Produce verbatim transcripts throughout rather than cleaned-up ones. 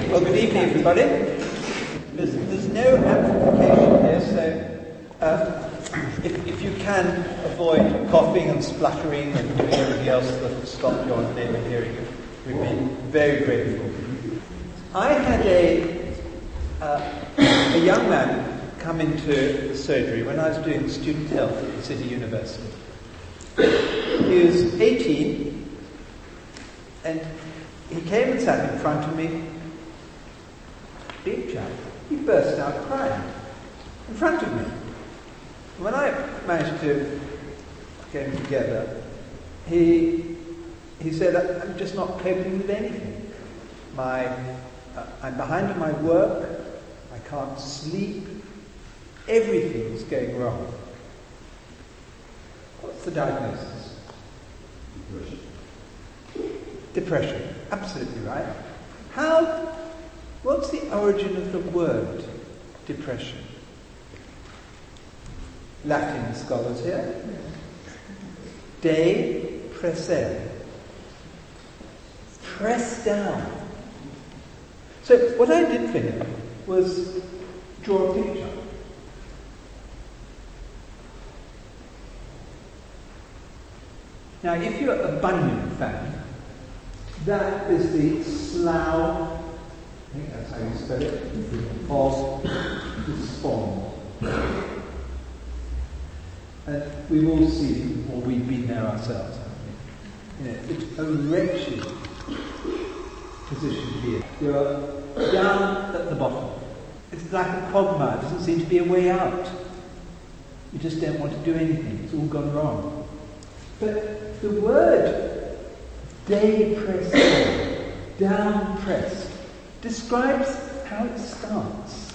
Well, good evening, everybody. There's, there's no amplification here, so uh, if, if you can avoid coughing and spluttering and doing everything else that will stop your neighbour hearing you, we'd be very grateful. I had a, uh, a young man come into the surgery when I was doing student health at the City University. He was eighteen, and he came and sat in front of me, big child. He burst out crying in front of me. When I managed to get him together, he he said, "I'm just not coping with anything. My uh, I'm behind in my work. I can't sleep. Everything's going wrong." What's the diagnosis? Depression. Depression. Absolutely right. How? What's the origin of the word depression? Latin scholars here. Depressere. Press down. So what I did for him was draw a picture. Now, if you're a Bunyan fan, that is the slough, I think that's how you spell it, of despond. And we've all seen, or we've been there ourselves, haven't we? You know, it's a wretched position to be in. You're down at the bottom. It's like a quagmire. There doesn't seem to be a way out. You just don't want to do anything. It's all gone wrong. But the word depressed, down pressed, describes how it starts.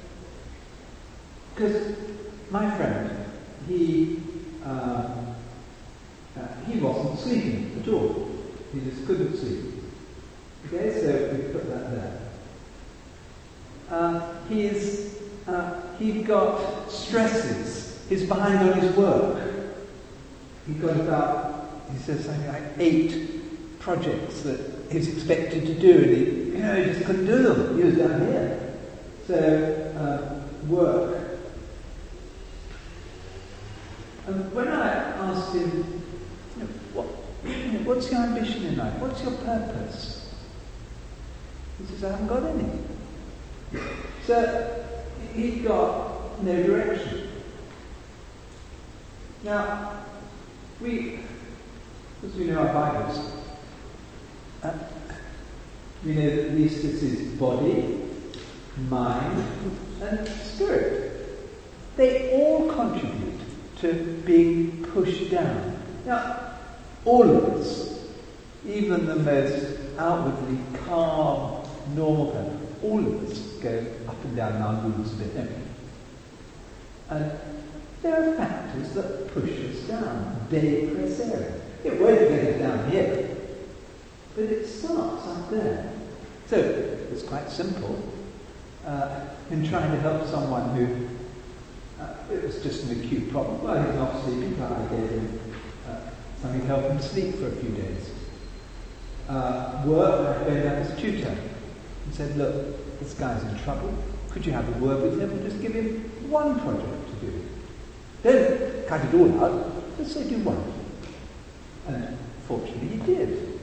Because my friend, he uh, uh, he wasn't sleeping at all. He just couldn't sleep. Okay, so we put that there. Uh, he's uh, he'd got stresses. He's behind on his work. He got about, he says something like eight projects that he's expected to do, and he, you know, he just couldn't do them. He was down here. So, uh, work. And when I asked him, you know, what, you know, what's your ambition in life? What's your purpose? He says, I haven't got any. So, he got no direction. Now, we, because we know our Bibles, uh, we know that at least this is body, mind, and spirit. They all contribute to being pushed down. Now, all of us, even the most outwardly calm, normal person, all of us go up and down our moves a bit, don't we? And there are factors that push us down. Depressere. It won't get us down here, but it starts up there. So it's quite simple. Uh, in trying to help someone who uh, it was just an acute problem. Well, he's not sleeping, but I gave him uh, something to help him sleep for a few days. Uh, work, I phoned up his tutor and said, "Look, this guy's in trouble. Could you have a word with him and just give him one project to do? Don't cut it all out, just say do one." And fortunately he did.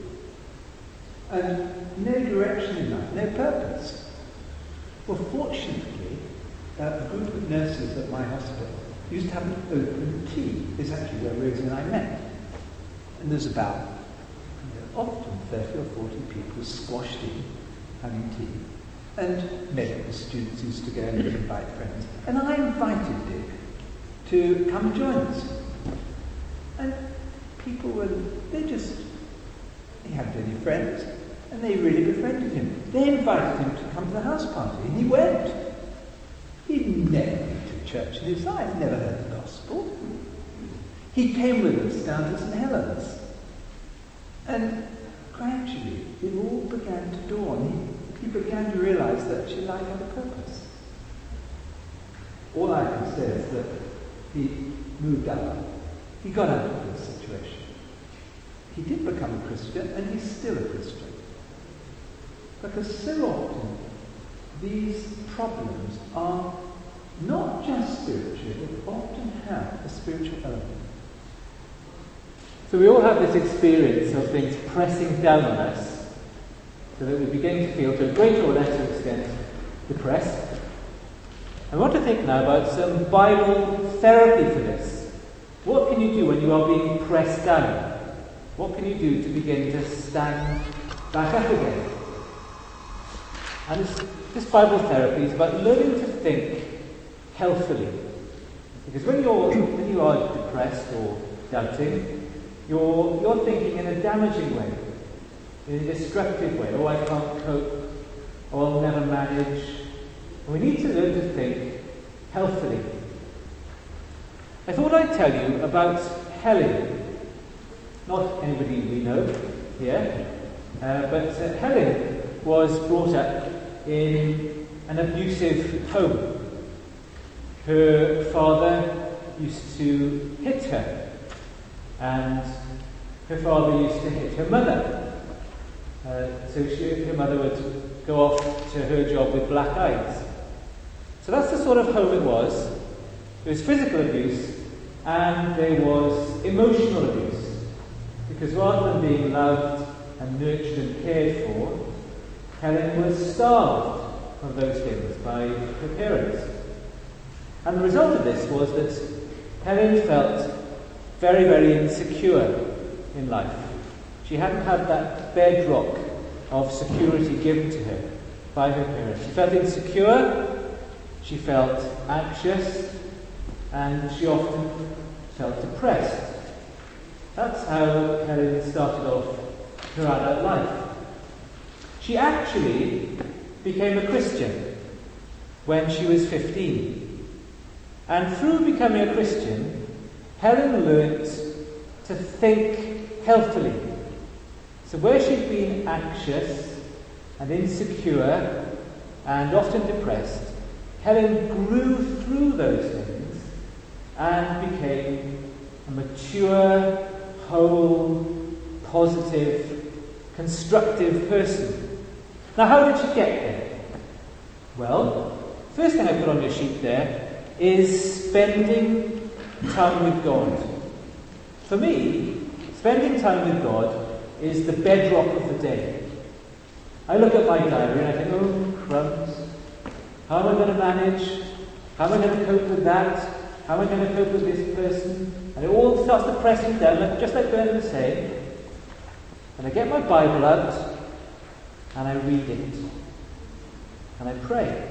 And no direction in life, no purpose. Well, fortunately, uh, a group of nurses at my hospital used to have an open tea. It's actually where Rosie and I met. And there's about, you know, often thirty or forty people squashed in, having tea. And medical students used to go and invite friends. And I invited Dick to come and join us. And people were, they just, he hadn't any friends, and they really befriended him. They invited him to come to the house party, and he went. He'd never been to church in his life, never heard the gospel. He came with us down to Saint Helens. And gradually, it all began to dawn. He, he began to realise that actually life had a purpose. All I can say is that he moved up. He got out of this situation. He did become a Christian, and he's still a Christian. Because so often these problems are not just spiritual, but often have a spiritual element. So we all have this experience of things pressing down on us, so that we begin to feel, to a greater or lesser extent, depressed. I want to think now about some Bible therapy for this. What can you do when you are being pressed down? What can you do to begin to stand back up again? And this, this Bible therapy is about learning to think healthily. Because when you're when you are depressed or doubting, you're you're thinking in a damaging way, in a destructive way. Oh, I can't cope. Oh, I'll never manage. And we need to learn to think healthily. I thought I'd tell you about Helen. Not anybody we know here, uh, but uh, Helen was brought up in an abusive home. Her father used to hit her, and her father used to hit her mother. Uh, so she, her mother would go off to her job with black eyes. So that's the sort of home it was. There was physical abuse, and there was emotional abuse. Because rather than being loved and nurtured and cared for, Helen was starved of those things by her parents. And the result of this was that Helen felt very, very insecure in life. She hadn't had that bedrock of security given to her by her parents. She felt insecure, she felt anxious, and she often felt depressed. That's how Helen started off her adult life. She actually became a Christian when she was fifteen. And through becoming a Christian, Helen learnt to think healthily. So where she'd been anxious and insecure and often depressed, Helen grew through those things and became a mature, whole, positive, constructive person. Now, how did she get there? Well, first thing I put on your sheet there is spending time with God. For me, spending time with God is the bedrock of the day. I look at my diary and I think, oh, crumbs. How am I going to manage? How am I going to cope with that? How am I going to cope with this person? And it all starts to press me down, like, just like Bernard was saying. And I get my Bible out, and I read it. And I pray.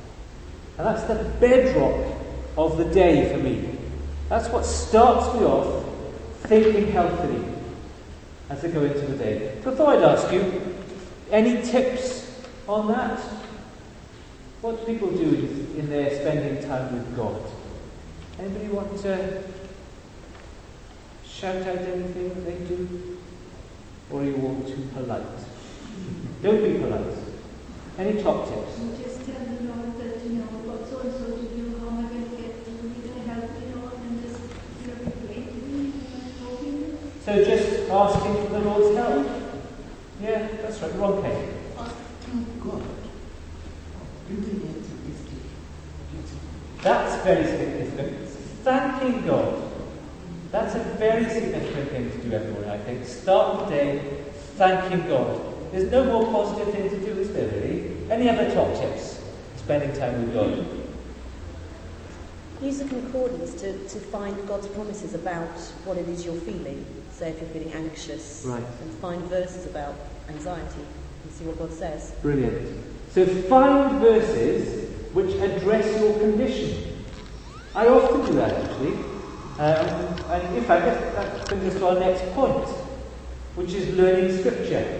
And that's the bedrock of the day for me. That's what starts me off thinking healthily as I go into the day. So I thought I'd ask you, any tips on that? What do people do in their spending time with God? Anybody want to shout out anything that they do? Or are you all too polite? Don't be polite. Any top tips? Just tell the Lord that, you know, what so and so to do, how am I going to get through, you're going to help me, Lord, and just, you know, be praying to me and talking to me. So just asking for the Lord's help? Yeah, that's right. Ron Kay. Asking God. Building it is That's very significant. Thanking God. That's a very significant thing to do every morning, I think. Start the day thanking God. There's no more positive thing to do, is there, really? Any other top tips? Spending time with God. Use a concordance to, to find God's promises about what it is you're feeling. Say if you're feeling anxious, Right. and find verses about anxiety and see what God says. Brilliant. So find verses which address your condition. I often do that, actually. Um, and in fact, that, that brings us to our next point, which is learning Scripture.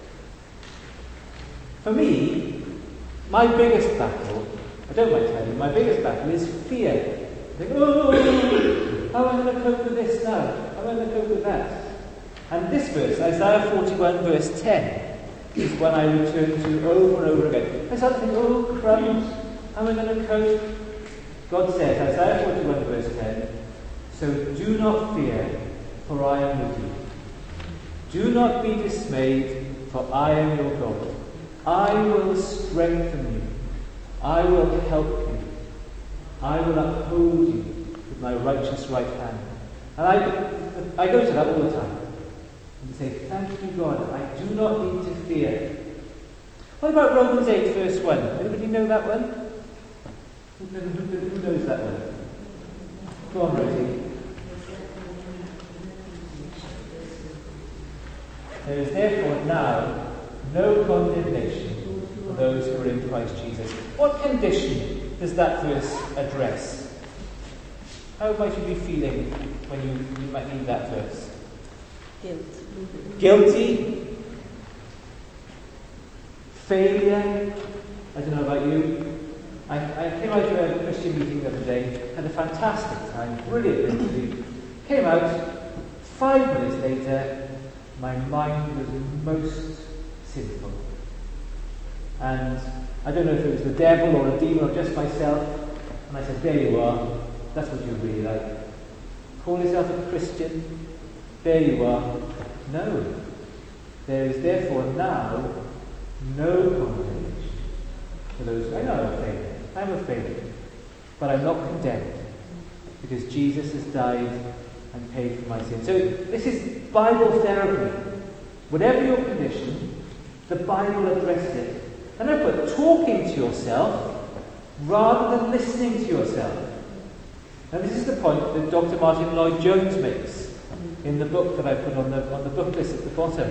For me, my biggest battle, I don't mind telling you, my biggest battle is fear. I think, oh, how am I going to cope with this now? How am I going to cope with that? And this verse, Isaiah forty-one, verse ten, is one I return to over and over again. I start to think, oh, crumbs, how am I going to cope? God says, Isaiah forty-one, verse ten, so do not fear, for I am with you. Do not be dismayed, for I am your God. I will strengthen you. I will help you. I will uphold you with my righteous right hand. And I, I go to that all the time. And say, thank you, God, I do not need to fear. What about Romans eight, verse one? Anybody know that one? Who, who, who knows that one? Go on, Rosie. There is therefore now no condemnation for those who are in Christ Jesus. What condition does that verse address? How might you be feeling when you, you might read that verse? Guilt. Guilty? Failure? I don't know about you. I, I came out to a Christian meeting the other day, had a fantastic time, brilliant interview. Came out, five minutes later, my mind was most sinful. And I don't know if it was the devil or a demon or just myself. And I said, there you are. That's what you're really like. Call yourself a Christian. There you are. No. There is therefore now no condemnation for those. I know I'm a failure. I'm a failure. But I'm not condemned. Because Jesus has died and paid for my sin. So this is Bible therapy. Whatever your condition, the Bible addresses it. And I put talking to yourself rather than listening to yourself. Now this is the point that Doctor Martin Lloyd-Jones makes in the book that I put on the, on the book list at the bottom.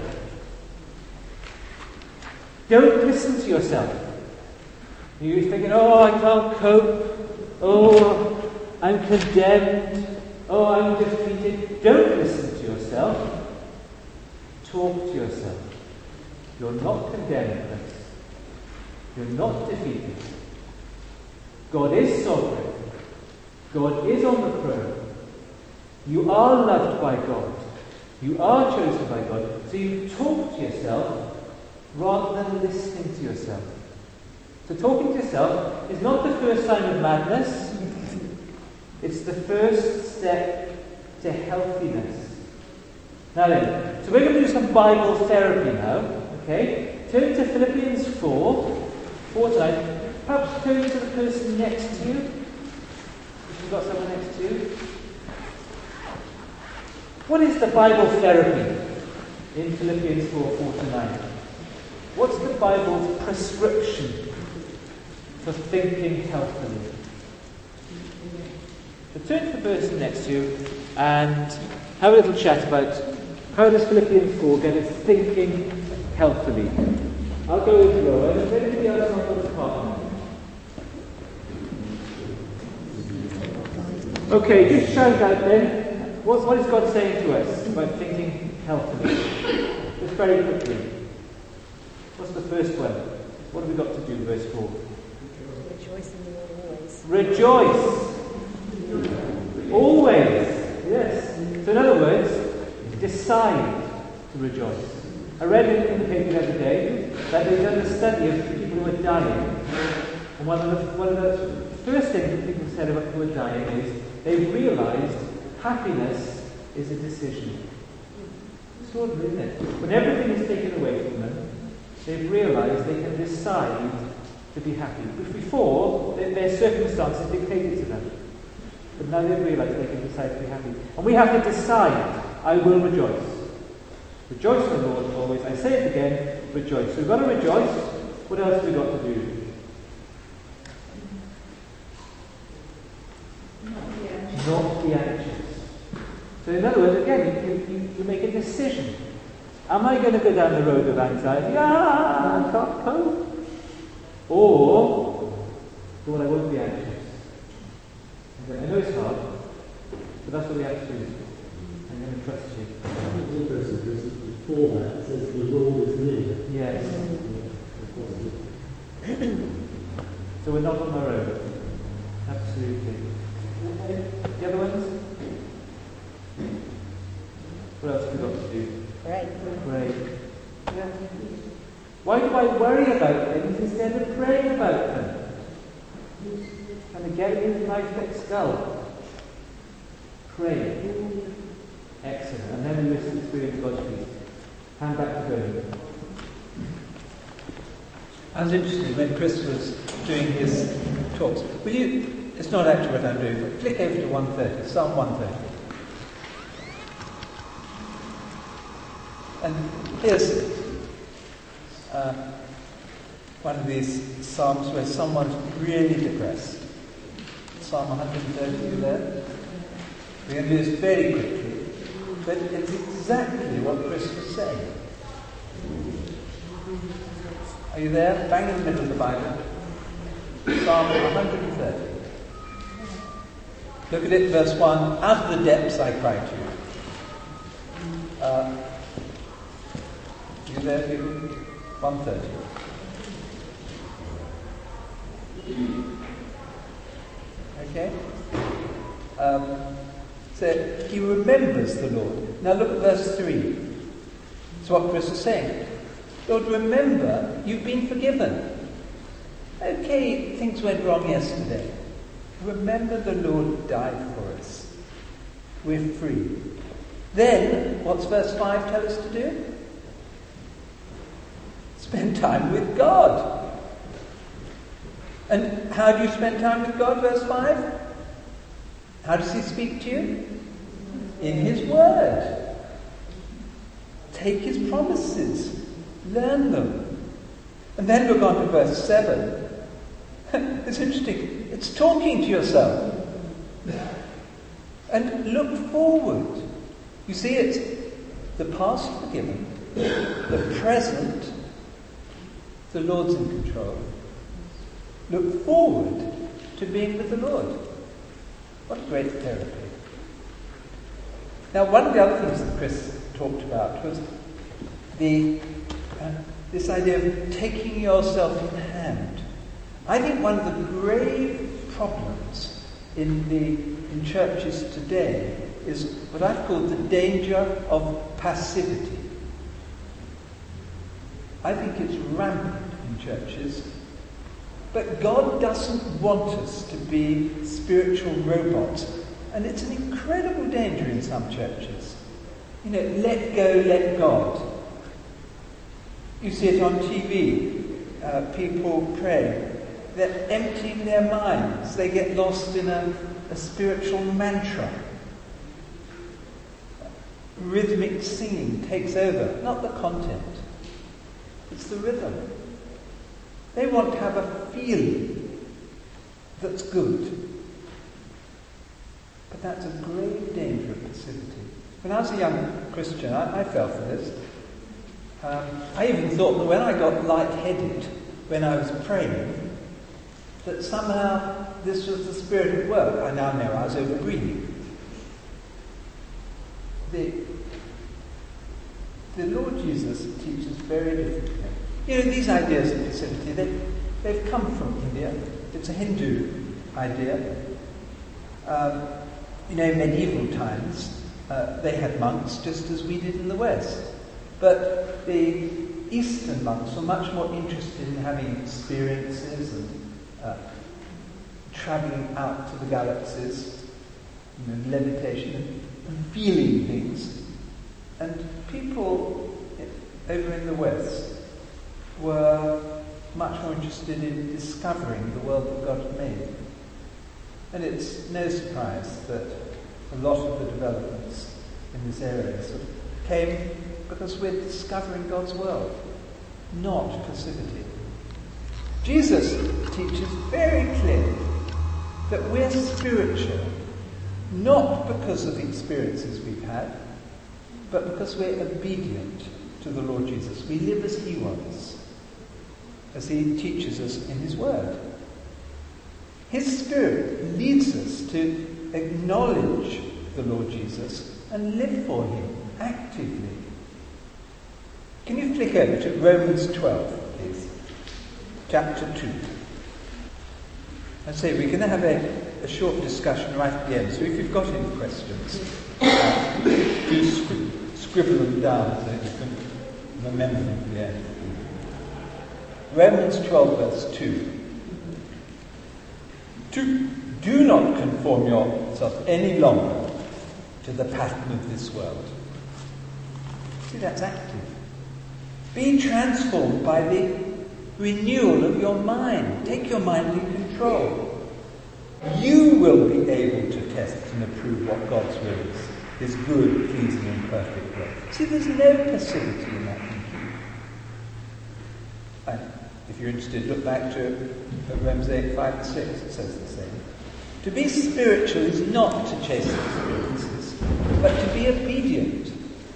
Don't listen to yourself. You're thinking, oh, I can't cope. Oh, I'm condemned. Oh, I'm defeated. Don't listen to yourself. Talk to yourself. You're not condemned, friends. You're not defeated. God is sovereign. God is on the throne. You are loved by God. You are chosen by God. So you talk to yourself rather than listening to yourself. So talking to yourself is not the first sign of madness. It's the first step to healthiness. Now then, so we're going to do some Bible therapy now. Okay? Turn to Philippians four. four tonight. Perhaps turn to the person next to you. If you've got someone next to you. What is the Bible therapy in Philippians four, four to nine? What's the Bible's prescription for thinking healthily? So turn to the person next to you and have a little chat about how does Philippians four get us thinking healthily. I'll go with Rowan. Is there anybody else on the partner? Okay, just shout out then. What, what is God saying to us about thinking healthily? Just very quickly. What's the first one? What have we got to do, verse four? Rejoice in the Lord always. Rejoice. Always. Yes. So in other words, decide to rejoice. I read in, in the paper the other day that they've done a study of people who are dying. And one of the, one of the first things that people said about people who are dying is they've realised happiness is a decision. It's extraordinary, isn't it? When everything is taken away from them, they've realised they can decide to be happy. But before, their, their circumstances dictated to them. But now they've realised they can decide to be happy. And we have to decide, I will rejoice. Rejoice in the Lord always. I say it again, rejoice. So we've got to rejoice. What else have we got to do? Not be anxious. So in other words, again, you, you, you make a decision. Am I going to go down the road of anxiety? Ah, I can't cope. Or, Lord, I won't be anxious. I know it's hard, but that's what we have to do. I'm going to trust you. It's interesting because before that it says the Lord is near. Yes. So we're not on our own. Absolutely. The other ones? What else have we got to do? Pray. Pray. Yeah. Why do I worry about things instead of praying about them? And again, in my thick skull. Pray. Excellent. And then we will experience God's peace. Hand back to Bernie. I was interested when Chris was doing his talks. Will you, it's not actually what I'm doing, but flick over to one thirty, Psalm one thirty. And here's uh, one of these psalms where someone's really depressed. Psalm one thirty there. We're going to do this very quickly, but it's exactly what Chris was saying. Are you there? Bang in the middle of the Bible. Psalm one thirty. Look at it, verse one. Out of the depths I cry to you. Uh, you there, people? one thirty. Okay? Um, so he remembers the Lord. Now look at verse three. It's what Chris is saying. Lord, remember, you've been forgiven. Okay, things went wrong yesterday. Remember the Lord died for us. We're free. Then, what's verse five tell us to do? Spend time with God. And how do you spend time with God, verse five? How does he speak to you? In his word. Take his promises. Learn them. And then look on to verse seven. It's interesting. It's talking to yourself. And look forward. You see, it's the past forgiven, the present, the Lord's in control. Look forward to being with the Lord. What a great therapy. Now, one of the other things that Chris talked about was the uh, this idea of taking yourself in hand. I think one of the grave problems in the in churches today is what I've called the danger of passivity. I think it's rampant in churches, but God doesn't want us to be spiritual robots, and it's an incredible danger in some churches. You know, let go, let God. You see it on T V. Uh, people pray. They're emptying their minds. They get lost in a, a spiritual mantra. Rhythmic singing takes over. Not the content. It's the rhythm. They want to have a feeling that's good. But that's a grave danger of passivity. When I was a young Christian, I, I fell for this. Um, I even thought that when I got lightheaded, when I was praying, that somehow this was the spirit at work. I now know I was over-breathing. The, the Lord Jesus teaches very differently. You know, these ideas of passivity, they, they've come from India. It's a Hindu idea. Um, you know, in medieval times, uh, they had monks just as we did in the West. But the Eastern monks were much more interested in having experiences and uh, travelling out to the galaxies, you know, levitation and, and feeling things. And people over in the West were much more interested in discovering the world that God had made. And it's no surprise that a lot of the developments in this area sort of came because we're discovering God's world, not passivity. Jesus teaches very clearly that we're spiritual, not because of the experiences we've had, but because we're obedient to the Lord Jesus. We live as he was, as he teaches us in his word. His Spirit leads us to acknowledge the Lord Jesus and live for him actively. Can you flick over to Romans twelve, please? Chapter two. I say we're going to have a, a short discussion right at the end, so if you've got any questions, uh, do scribble, scribble them down so you can remember them at the end. Romans twelve, verse two. To, do not conform yourself any longer to the pattern of this world. See, that's active. Be transformed by the renewal of your mind. Take your mind in control. You will be able to test and approve what God's will is, His good, pleasing and perfect will. See, there's no passivity in that thinking. And if you're interested, look back to Romans eight, five and six, it says the same. To be spiritual is not to chase experiences, but to be obedient.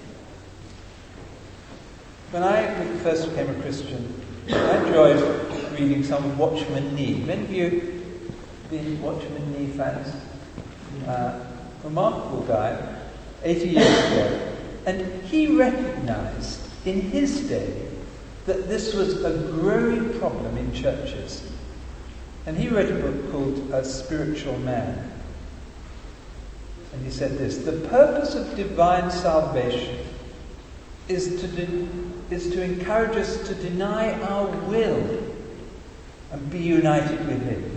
When I first became a Christian, I enjoyed reading some of Watchman Nee. Many of you been Watchman Nee fans? Uh, remarkable guy, eighty years ago. And he recognized in his day that this was a growing problem in churches. And he wrote a book called A Spiritual Man. And he said this: the purpose of divine salvation is to, de- is to encourage us to deny our will and be united with Him.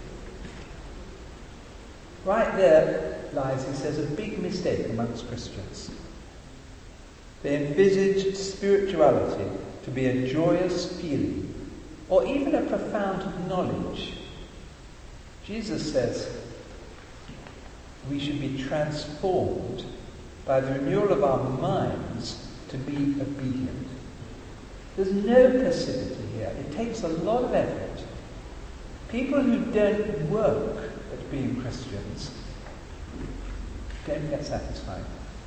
Right there lies, he says, a big mistake amongst Christians. They envisage spirituality to be a joyous feeling or even a profound knowledge. Jesus says we should be transformed by the renewal of our minds to be obedient. There's no passivity here. It takes a lot of effort. People who don't work at being Christians don't get satisfied.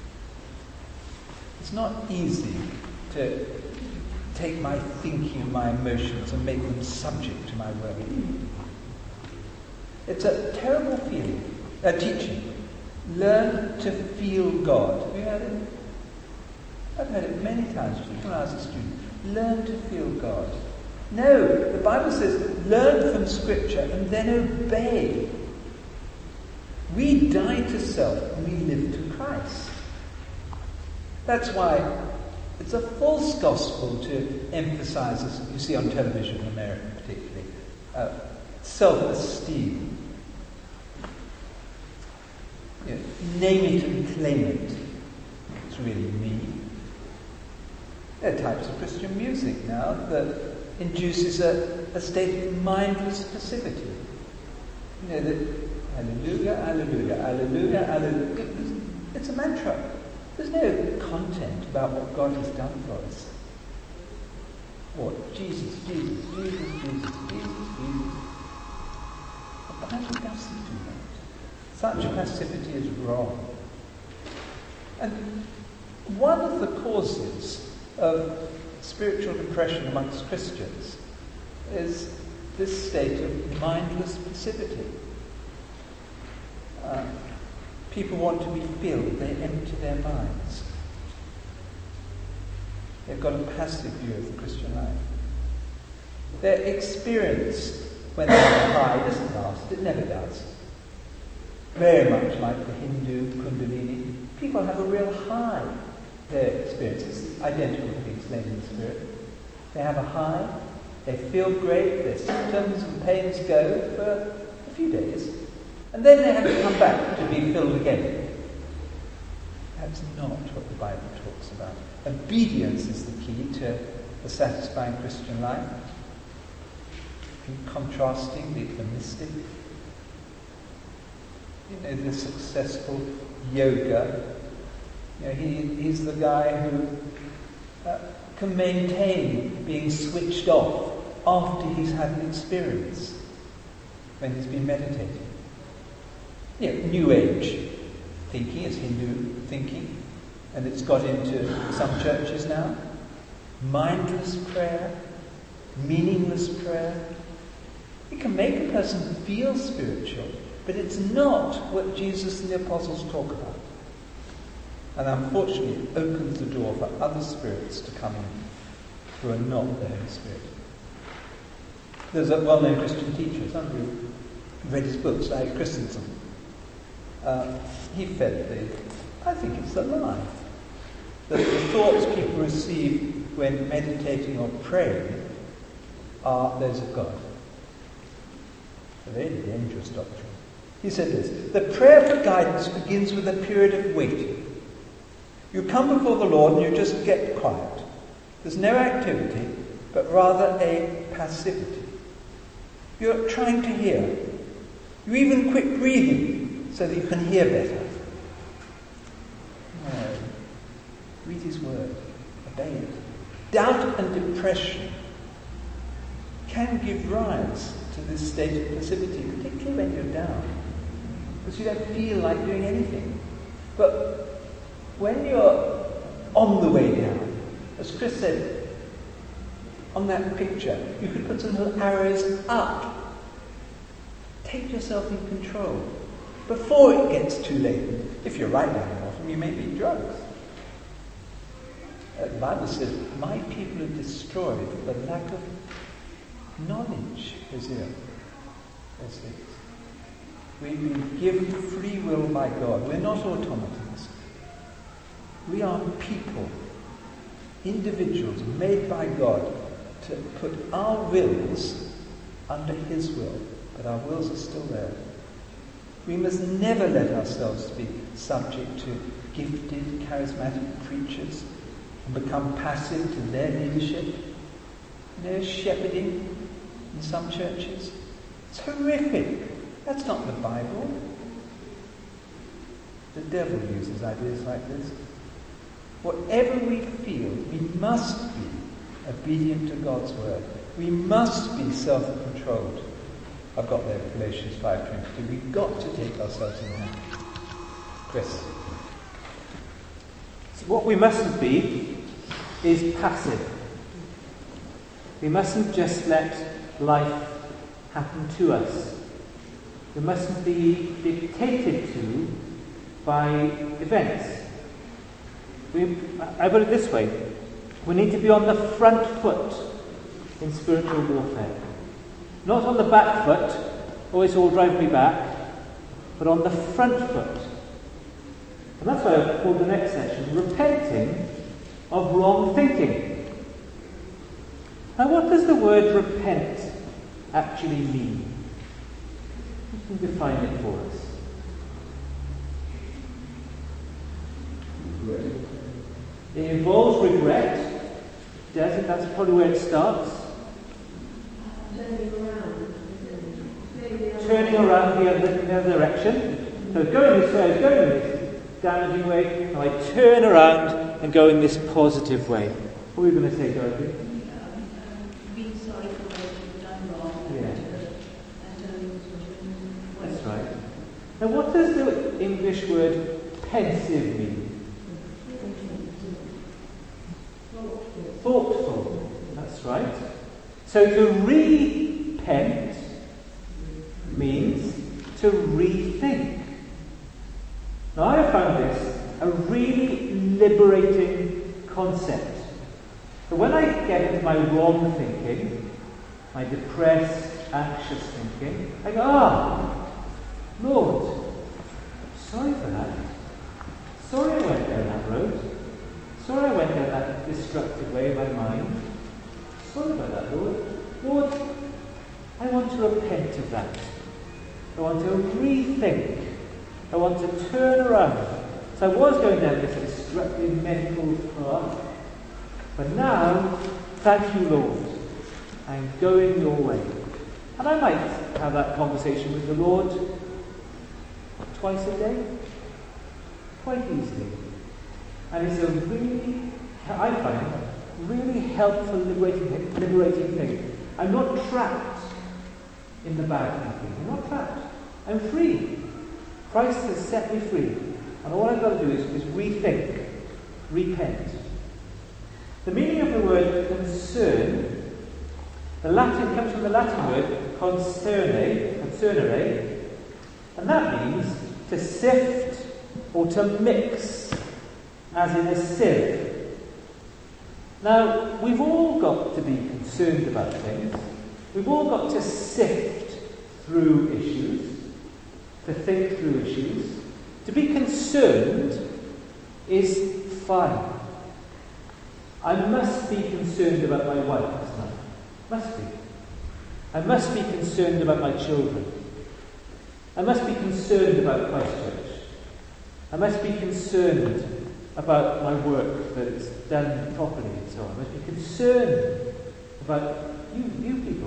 It's not easy to take my thinking and my emotions and make them subject to my will. It's a terrible feeling, a teaching. Learn to feel God. Have you heard it? I've heard it many times when I was a student. Learn to feel God. No, the Bible says learn from Scripture and then obey. We die to self and we live to Christ. That's why it's a false gospel to emphasize, as you see on television in America particularly, uh, self-esteem. You know, name it and claim it. It's really me. There are types of Christian music now that induces a, a state of mindless passivity. You know, that hallelujah, hallelujah, hallelujah, hallelujah. It's a mantra. There's no content about what God has done for us. Or Jesus, Jesus, Jesus, Jesus, Jesus, Jesus. The Bible doesn't do that. Such passivity is wrong. And one of the causes of spiritual depression amongst Christians is this state of mindless passivity. Uh, people want to be filled, they empty their minds. They've got a passive view of the Christian life. Their experience when they're high doesn't last, it never does. Very much like the Hindu Kundalini, people have a real high. Their experience is identical to being slain in the spirit. They have a high, they feel great, their symptoms and pains go for a few days, and then they have to come back to be filled again. That's not what the Bible talks about. Obedience is the key to a satisfying Christian life. In contrasting the, the mystic, you know, the successful yoga. You know, he, he's the guy who uh, can maintain being switched off after he's had an experience, when he's been meditating. You know, New Age thinking is Hindu thinking, and it's got into some churches now. Mindless prayer, meaningless prayer. It can make a person feel spiritual, but it's not what Jesus and the apostles talk about. And unfortunately, it opens the door for other spirits to come in who are not the Holy Spirit. There's a well-known Christian teacher, some of you read his books, Larry Christensen. Uh, he fed the, I think it's a lie, that the thoughts people receive when meditating or praying are those of God. A very dangerous doctrine. He said this: the prayer for guidance begins with a period of waiting. You come before the Lord and you just get quiet. There's no activity, but rather a passivity. You're trying to hear. You even quit breathing so that you can hear better. No. Read his word. Obey it. Doubt and depression can give rise to this state of passivity, particularly when you're down, because you don't feel like doing anything. But when you're on the way down, as Chris said, on that picture, you could put some little arrows up. Take yourself in control before it gets too late. If you're right down the bottom, you may need drugs. Uh, the Bible says, my people are destroyed for the lack of knowledge. Hosea. We've been given free will by God. We're not automatons. We are people, individuals made by God to put our wills under his will, but our wills are still there. We must never let ourselves be subject to gifted, charismatic preachers and become passive to their leadership. There's shepherding in some churches. It's horrific. That's not the Bible. The devil uses ideas like this. Whatever we feel, we must be obedient to God's word. We must be self-controlled. I've got there, Galatians five twenty-two. We've got to take ourselves in hand. Chris. So what we mustn't be is passive. We mustn't just let life happen to us. We mustn't be dictated to by events. We, I put it this way. We need to be on the front foot in spiritual warfare. Not on the back foot, oh, it's all driving me back, but on the front foot. And that's why I've called the next section, repenting of wrong thinking. Now, what does the word repent actually mean? You can define it for us. Regret. It involves regret, does it? That's probably where it starts. Turning around. Turning around the other, the other direction. So going this way, I was going this damaging way, and I turn around and go in this positive way. What were you going to say, Dorothy? Being sorry for what you've done wrong. Yeah. And turning to That's right. Now, what does the English word pensive mean? Thoughtful. That's right. So to repent means to rethink. Now, I have found this a really liberating concept. But when I get into my wrong thinking, my depressed, anxious thinking, I go, ah, Lord, sorry for that. Sorry I went down that road. Sorry I went down that destructive way of my mind. Sorry about that, Lord. Lord, I want to repent of that. I want to rethink. I want to turn around. So I was going down this destructive mental path, but now, thank you, Lord, I'm going your way. And I might have that conversation with the Lord twice a day, quite easily. And it's a really, I find, really helpful, liberating, liberating thing. I'm not trapped in the bad thinking. I'm not trapped. I'm free. Christ has set me free. And all I've got to do is, is rethink, repent. The meaning of the word concern, the Latin comes from the Latin word concerne, concernere, and that means to sift or to mix, as in a sieve. Now, we've all got to be concerned about things. We've all got to sift through issues, to think through issues. To be concerned is fine. I must be concerned about my wife this night. Must be. I must be concerned about my children. I must be concerned about Christchurch. I must be concerned about my work, that it's done properly and so on. I must be concerned about you, you people.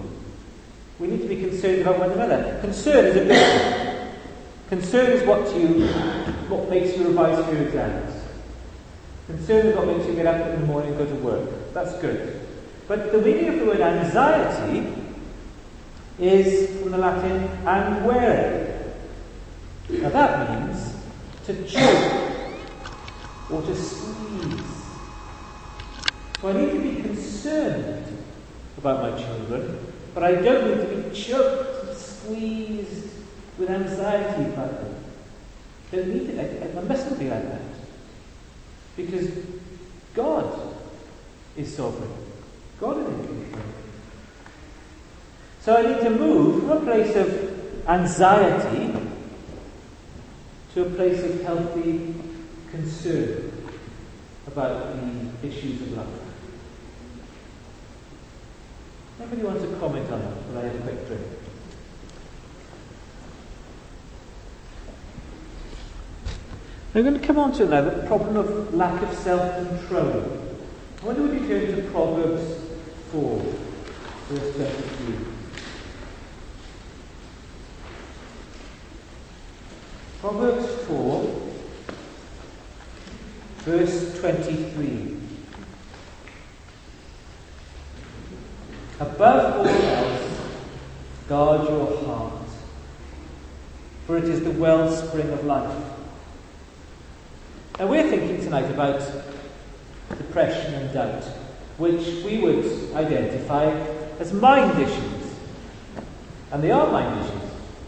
We need to be concerned about one another. Concern is a good thing. Concern is what you, what makes you revise for your exams. Concern is what makes you get up in the morning and go to work. That's good. But the meaning of the word anxiety is from the Latin anguere. Now that means to choke or to squeeze. So I need to be concerned about my children, but I don't need to be choked and squeezed with anxiety about them. I don't need it. I, I mustn't be like that. Because God is sovereign. God is in control. So I need to move from a place of anxiety to a place of healthy concern about the issues of life. Anybody want to comment on that while I have a quick drink? I'm going to come on to now the problem of lack of self-control. I wonder would you turn to Proverbs four, verse twenty-three. Proverbs four, verse twenty-three. Above all else, guard your heart, for it is the wellspring of life. Now we're thinking tonight about depression and doubt, which we would identify as mind issues. And they are mind issues.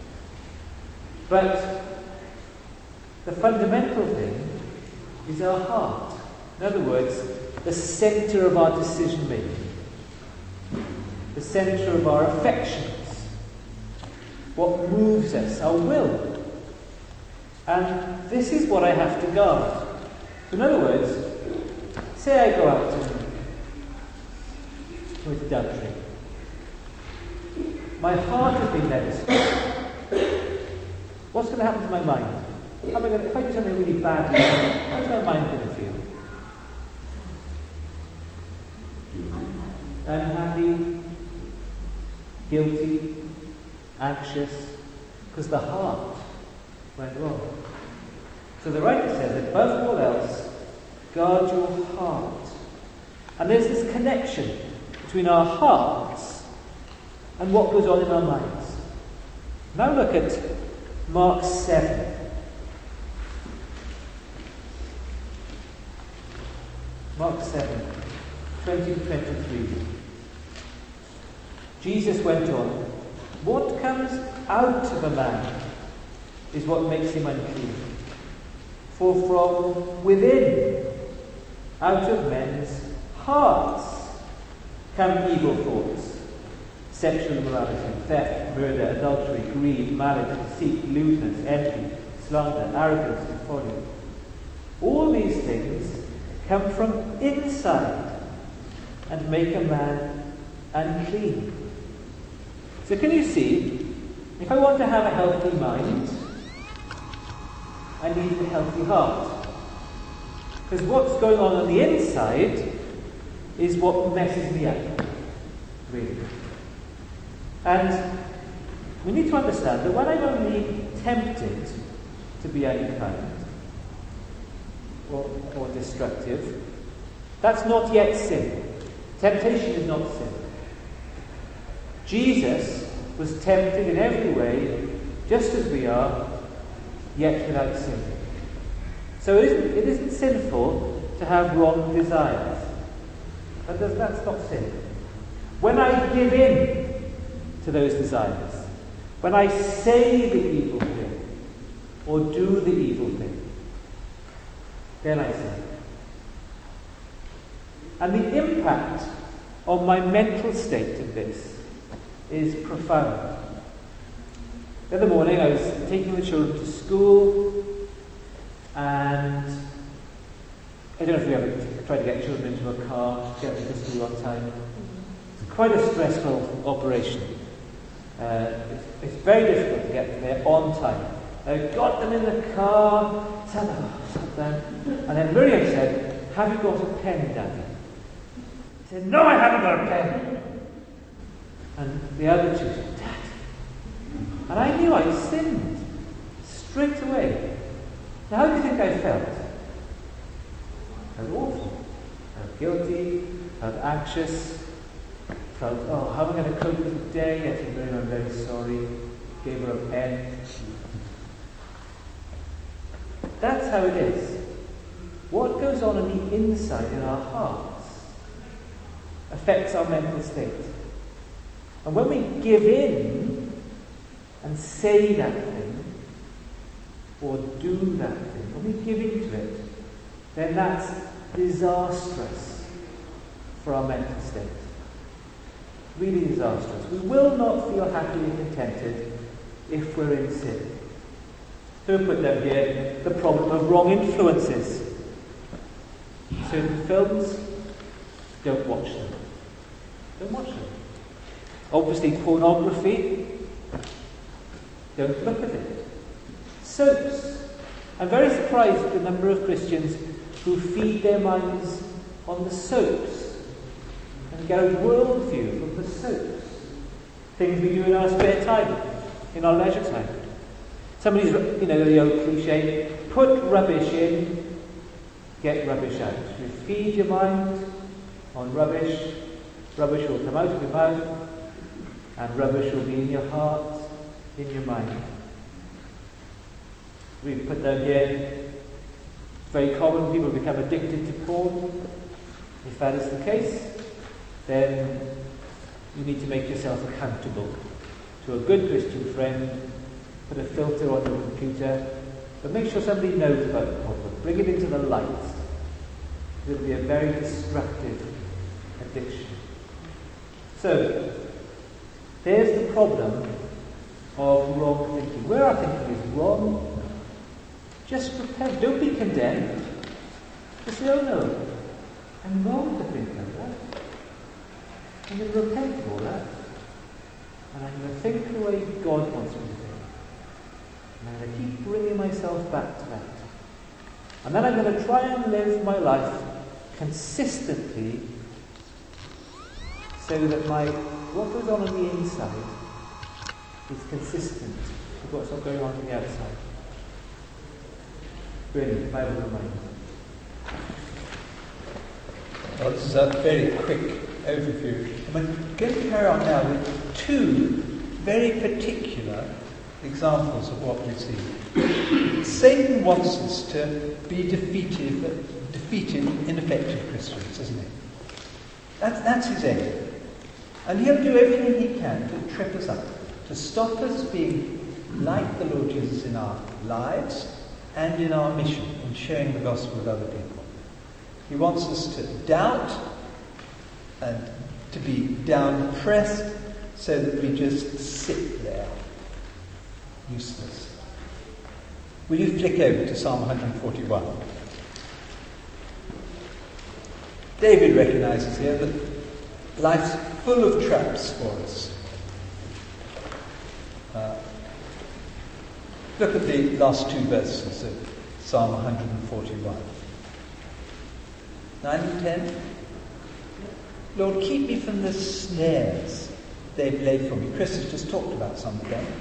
But the fundamental thing is our heart. In other words, the centre of our decision making. The centre of our affections. What moves us, our will. And this is what I have to guard. In other words, say I go out and commit adultery. My heart has been led astray. What's going to happen to my mind? How am I going to, if I do something really bad, how's my mind going to feel? Unhappy, guilty, anxious, because the heart went wrong. So the writer says, above all else, guard your heart. And there's this connection between our hearts and what goes on in our minds. Now look at Mark seven. Mark seven, twenty to twenty-three. Jesus went on, what comes out of a man is what makes him unclean. For from within, out of men's hearts, come evil thoughts, sexual immorality, theft, murder, adultery, greed, malice, deceit, lewdness, envy, slander, arrogance, and folly. All these things come from inside and make a man unclean. So can you see, if I want to have a healthy mind, I need a healthy heart. Because what's going on on the inside is what messes me up, really. And we need to understand that when I'm only tempted to be unkind or, or destructive, that's not yet sin. Temptation is not sin. Jesus was tempted in every way, just as we are, yet without sin. So it isn't, it isn't sinful to have wrong desires. But that's not sin. When I give in to those desires, when I say the evil thing, or do the evil thing, then I sin. And the impact on my mental state of this is profound. The other morning I was taking the children to school, and I don't know if you ever try to get children into a car, get them to school on time. It's quite a stressful operation. Uh, it's, it's very difficult to get them there on time. I got them in the car, sat down, sat down, and then Miriam said, have you got a pen, Daddy? I said, no, I haven't got a pen. And the other two said, And I knew I sinned straight away. Now, how do you think I felt? I felt awful. I felt guilty. I felt anxious. I felt, oh, how am I going to cope with the day? I said, I'm very sorry. Gave her a pen. That's how it is. What goes on on the inside in our hearts affects our mental state. And when we give in and say that thing, or do that thing, when we give into it, then that's disastrous for our mental state. Really disastrous. We will not feel happy and contented if we're in sin. So we put down here the problem of wrong influences. Certain films, don't watch them. Don't watch them. Obviously pornography, don't look at it. Soaps. I'm very surprised at the number of Christians who feed their minds on the soaps and get a worldview from the soaps. Things we do in our spare time, in our leisure time. Somebody's, you know, the old cliche, put rubbish in, get rubbish out. You feed your mind on rubbish, rubbish will come out of your mouth, and rubbish will be in your heart, in your mind. We've put down here, very common, people become addicted to porn. If that is the case, then you need to make yourself accountable to a good Christian friend. Put a filter on your computer, but make sure somebody knows about the problem. Bring it into the light. It will be a very destructive addiction. So, there's the problem of wrong thinking. Where our thinking is wrong, just repent. Don't be condemned. Just say, oh no, I'm wrong to think like that. I'm going to repent of all that. And I'm going to think the way God wants me to think. And I'm going to keep bringing myself back to that. And then I'm going to try and live my life consistently so that my what goes on on the inside is consistent with what's going on on the outside. Brilliant. Bible reminder. Well, this is a very quick overview. And we're going to carry on now with two very particular examples of what we see. Satan wants us to be defeated, defeated, ineffective Christians, isn't he? That's, that's his aim. And he'll do everything he can to trip us up, to stop us being like the Lord Jesus in our lives and in our mission, in sharing the gospel with other people. He wants us to doubt and to be down-pressed so that we just sit there, useless. Will you flick over to Psalm one forty-one? David recognizes here that life's full of traps for us. Uh, look at the last two verses of Psalm one forty-one. nine and ten. Lord, keep me from the snares they've laid for me. Chris has just talked about some of them.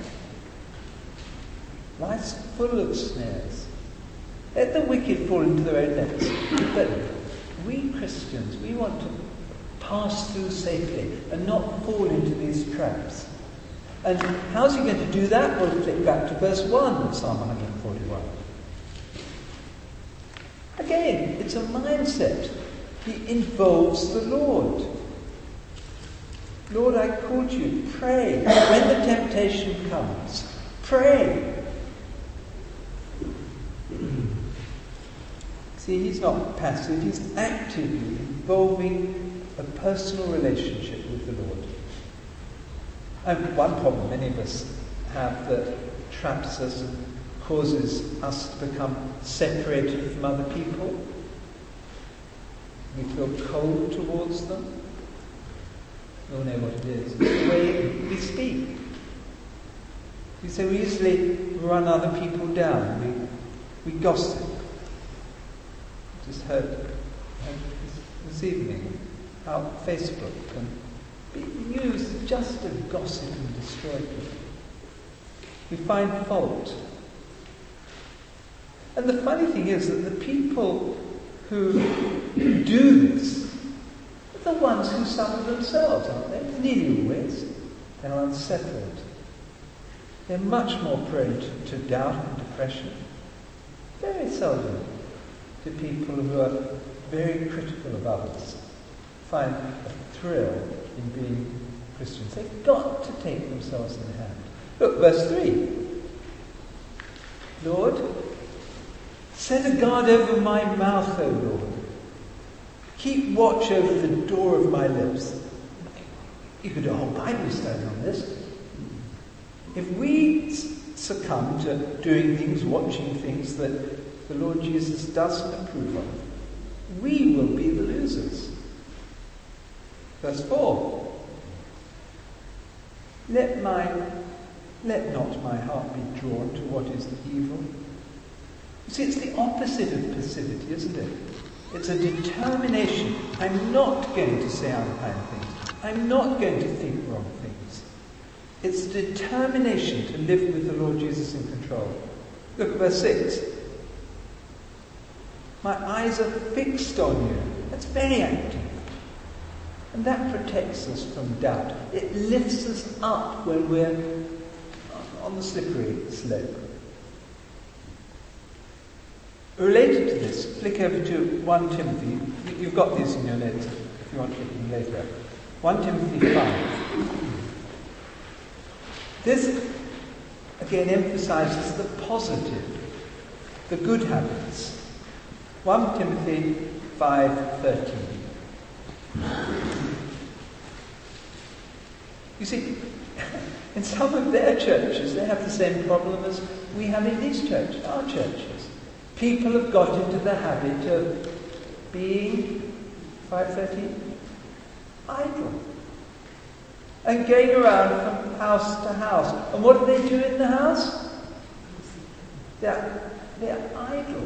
Life's full of snares. Let the wicked fall into their own nets. But we Christians, we want to pass through safely and not fall into these traps. And how's he going to do that? We'll flick back to verse one of Psalm one forty-one. Again, it's a mindset. He involves the Lord. Lord, I call to you. Pray. When the temptation comes, pray. See, he's not passive. He's actively involving a personal relationship with the Lord. And one problem many of us have that traps us and causes us to become separated from other people. We feel cold towards them. We all know what it is. It's the way we speak. We so easily run other people down. We, we gossip. Just heard, heard this, this evening how Facebook can be used just to gossip and destroy people. We find fault. And the funny thing is that the people who do this are the ones who suffer themselves, aren't they? Nearly always. They're unsettled. They're much more prone to, to doubt and depression. Very seldom do people who are very critical of others find a thrill in being Christians. They've got to take themselves in hand. Look, verse three. Lord, set a guard over my mouth, O Lord. Keep watch over the door of my lips. You could do a whole Bible study on this. If we succumb to doing things, watching things that the Lord Jesus doesn't approve of, we will be the losers. Verse four. Let my, let not my heart be drawn to what is evil. You see, it's the opposite of passivity, isn't it? It's a determination. I'm not going to say unkind things. I'm not going to think wrong things. It's a determination to live with the Lord Jesus in control. Look at verse six. My eyes are fixed on you. That's very active. And that protects us from doubt. It lifts us up when we're on the slippery slope. Related to this, flick over to First Timothy. You've got these in your notes if you want to look at them later. First Timothy five. This, again, emphasizes the positive, the good habits. First Timothy five thirteen. You see, in some of their churches, they have the same problem as we have in these churches, our churches. People have got into the habit of being, five thirteen, idle. And going around from house to house. And what do they do in the house? They're, they're idle.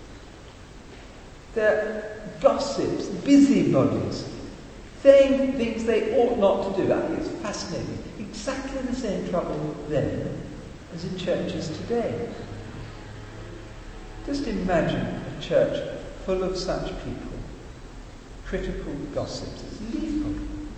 They're gossips, busybodies, saying things they ought not to do. I think it's fascinating. Exactly the same trouble then as in churches today. Just imagine a church full of such people. Critical gossips. It's lethal.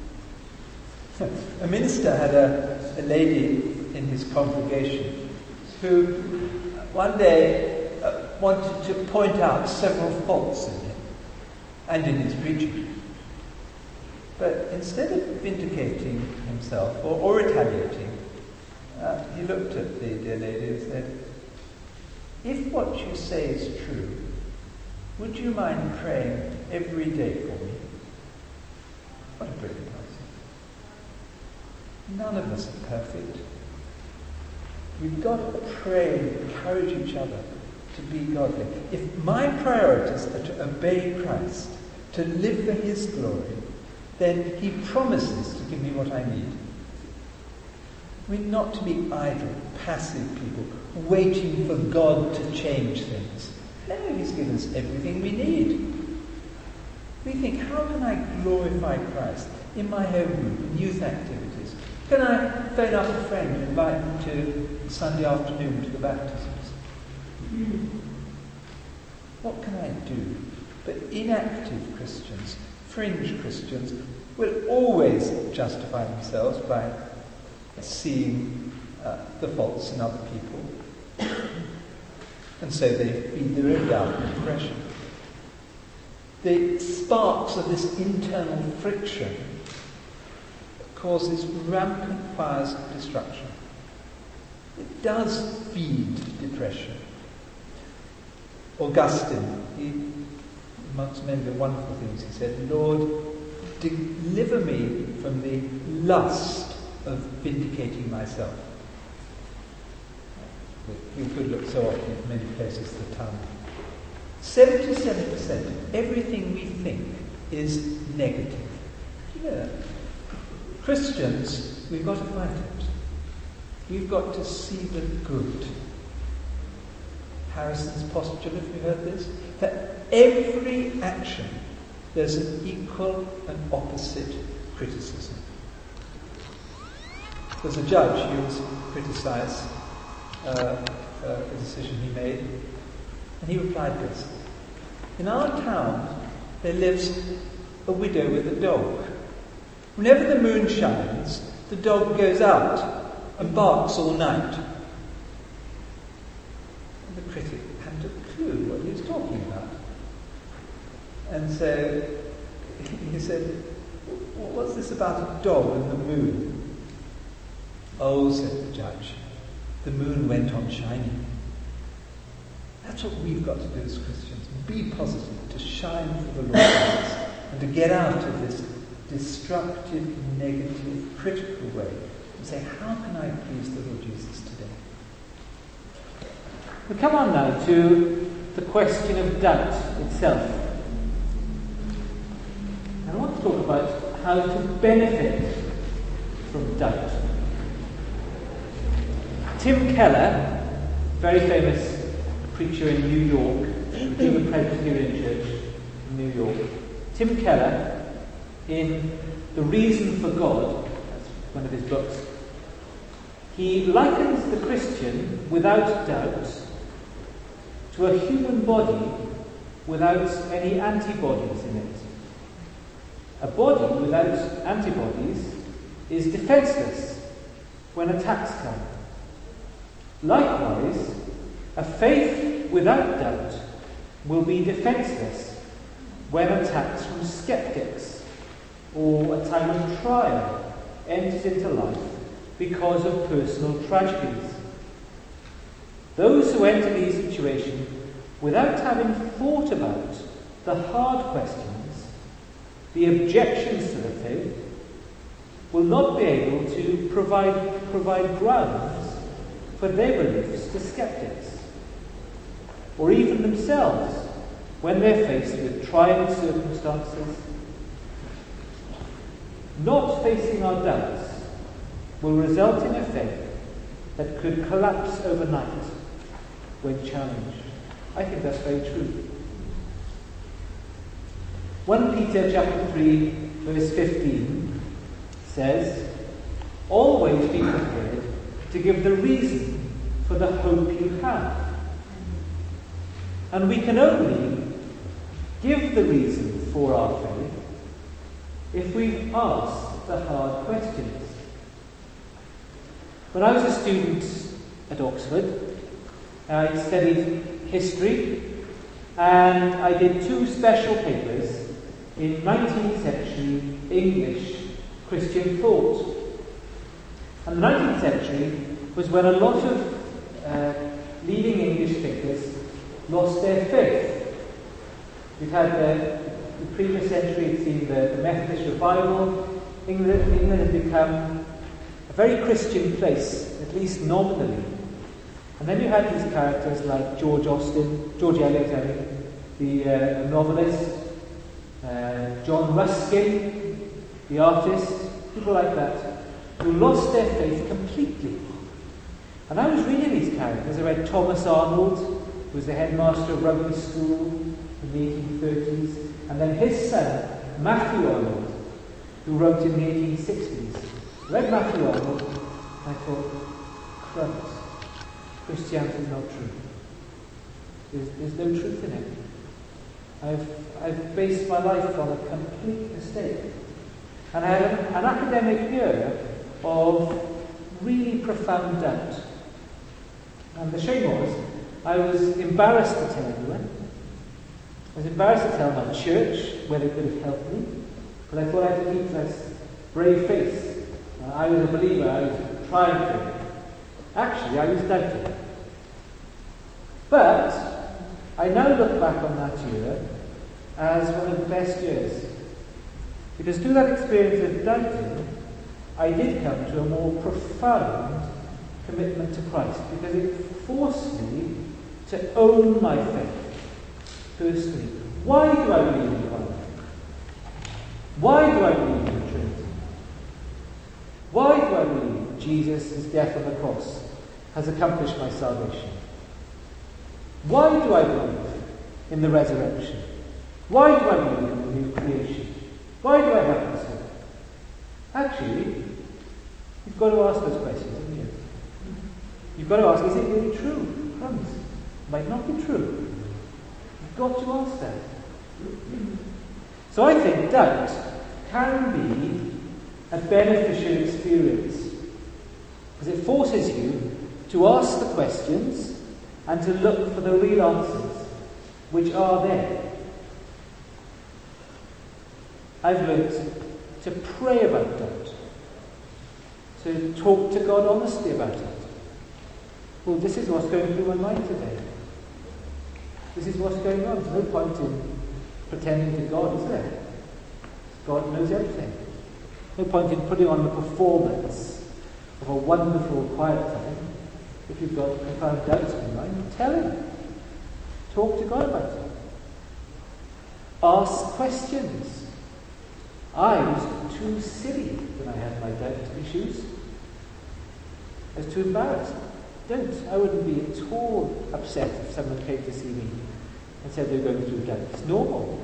A minister had a, a lady in his congregation who one day uh, wanted to point out several faults in him and in his preaching. But instead of vindicating himself or, or retaliating, uh, he looked at the dear lady and said, if what you say is true, would you mind praying every day for me? What a brilliant answer. None of us are perfect. We've got to pray and encourage each other to be godly. If my priorities are to obey Christ, to live for his glory, then he promises to give me what I need. We're not to be idle, passive people, waiting for God to change things. No, he's given us everything we need. We think, how can I glorify Christ in my home group, in youth activities? Can I phone up a friend and invite them to Sunday afternoon to the baptisms? What can I do? But inactive Christians, fringe Christians, will always justify themselves by seeing uh, the faults in other people. And so they feed their own doubt and depression. The sparks of this internal friction causes rampant fires of destruction. It does feed depression. Augustine, he, amongst many of the wonderful things he said, Lord, deliver me from the lust of vindicating myself. We could look so often at many places the tongue. seventy-seven percent of everything we think is negative. Do you know that? Christians, we've got to fight it. We've got to see the good. Harrison's postulate, have you heard this? For every action, there's an equal and opposite criticism. There's a judge who was criticised uh, uh, a decision he made, and he replied this. In our town, there lives a widow with a dog. Whenever the moon shines, the dog goes out and barks all night. And the critic hadn't a clue what he was talking about. And so he said, "What's this about a dog and the moon?" "Oh," said the judge, "the moon went on shining." That's what we've got to do as Christians. Be positive, to shine for the Lord and to get out of this destructive, negative, critical way and say, how can I please the Lord Jesus today? We come on now to the question of doubt itself. And I want to talk about how to benefit from doubt. Tim Keller, very famous preacher in New York, Redeemer Presbyterian Church in New York. Tim Keller, in The Reason for God, that's one of his books, he likens the Christian without doubt to a human body without any antibodies in it. A body without antibodies is defenseless when attacks come. Likewise, a faith without doubt will be defenseless when attacks from skeptics or a time of trial enters into life because of personal tragedies. Those who enter these situations without having thought about the hard questions, the objections to the faith, will not be able to provide, provide grounds for their beliefs to skeptics, or even themselves when they're faced with trying circumstances. Not facing our doubts will result in a faith that could collapse overnight when challenged. I think that's very true. First Peter chapter three, verse fifteen says, "Always be prepared to give the reason for the hope you have." And we can only give the reason for our faith if we've asked the hard questions. When I was a student at Oxford, I studied history, and I did two special papers in nineteenth century English Christian thought. And the nineteenth century was when a lot of uh, leading English thinkers lost their faith. We've had the, the previous century, it's seen the, the Methodist revival. England, England had become a very Christian place, at least nominally. And then you had these characters like George Austen, George Eliot, I mean, the uh, novelist, uh, John Ruskin, the artist, people like that, who lost their faith completely. And I was reading these characters. I read Thomas Arnold, who was the headmaster of Rugby School in the eighteen thirties, and then his son, Matthew Arnold, who wrote in the eighteen sixties. I read Matthew Arnold, and I thought, crumbs, Christianity is not true. There's, there's no truth in it. I've, I've based my life on a complete mistake. And I had an, an academic year of really profound doubt. And the shame was, I was embarrassed to tell everyone. I was embarrassed to tell my church where they could have helped me. But I thought I had to keep this brave face. Uh, I was a believer, I was trying to. Actually, I was doubting. But I now look back on that year as one of the best years. Because through that experience of doubting, I did come to a more profound commitment to Christ, because it forced me to own my faith personally. Why do I believe in God? Why do I believe in the Trinity? Why do I believe Jesus' death on the cross has accomplished my salvation? Why do I believe in the resurrection? Why do I believe in the new creation? Why do I have this hope? Actually, you've got to ask those questions, haven't you? You've got to ask, is it really true? Crumbs. It might not be true. You've got to ask that. So I think doubt can be a beneficial experience, because it forces you to ask the questions and to look for the real answers, which are there. I've learned to pray about doubt, to talk to God honestly about it. Well, this is what's going through my mind today. This is what's going on. There's no point in pretending to God, is there? God knows everything. No point in putting on the performance of a wonderful quiet time if you've got profound doubts in your mind. Tell him. Talk to God about it. Ask questions. I was too silly when I had my doubt issues. I was too embarrassed. Don't. I wouldn't be at all upset if someone came to see me and said they were going through doubt. It's normal.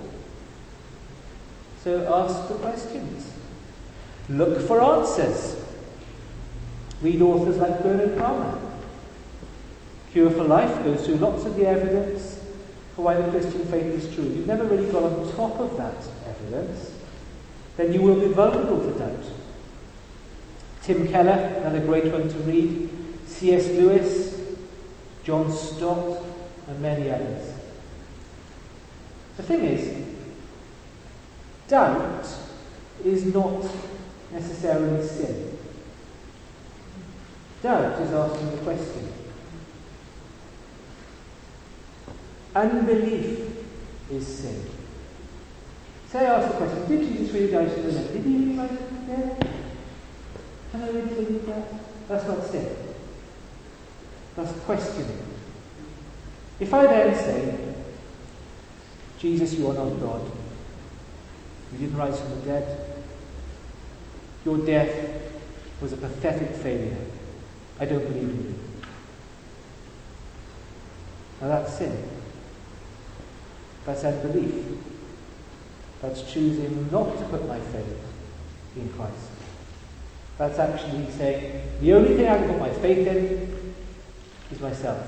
So ask the questions. Look for answers. Read authors like Bernard Palmer. Cure for Life goes through lots of the evidence for why the Christian faith is true. You've never really got on top of that evidence, then you will be vulnerable to doubt. Tim Keller, another great one to read. C S Lewis, John Stott, and many others. The thing is, doubt is not necessarily sin. Doubt is asking the question. Unbelief is sin. Say I ask the question, did Jesus really rise from the dead? Did he really rise from the dead? Can I really believe that? That's not sin. That's questioning. If I then say, Jesus, you are not God. You didn't rise from the dead. Your death was a pathetic failure. I don't believe in you. Now that's sin. That's unbelief. That's choosing not to put my faith in Christ. That's actually saying, the only thing I can put my faith in is myself.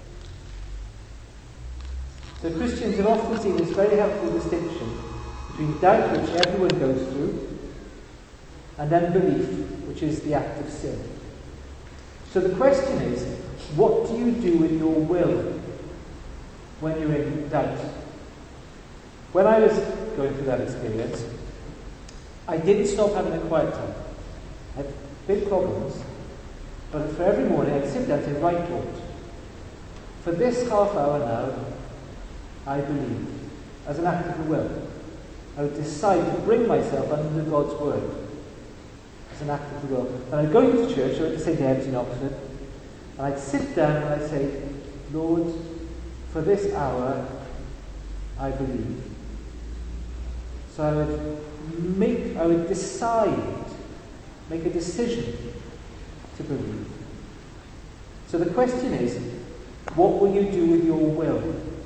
So Christians have often seen this very helpful distinction between doubt, which everyone goes through, and unbelief, which is the act of sin. So the question is, what do you do with your will when you're in doubt? When I was going through that experience, I didn't stop having a quiet time. I had big problems, but for every morning I'd sit down and say, right, Lord, for this half hour now, I believe, as an act of the will. I would decide to bring myself under God's word as an act of the will. And I'd go into church, I went to Saint Ebbe's in Oxford, and I'd sit down and I'd say, Lord, for this hour, I believe. So I would make, I would decide, make a decision to believe. So the question is, what will you do with your will?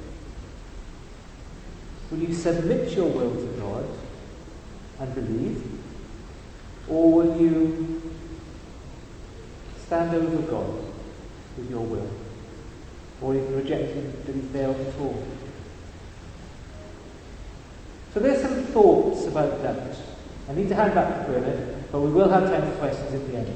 Will you submit your will to God and believe? Or will you stand over God with your will? Or even reject him that he failed at all? So there's some thoughts about doubt. I need to hand back to Bernard, but we will have time for questions at the end.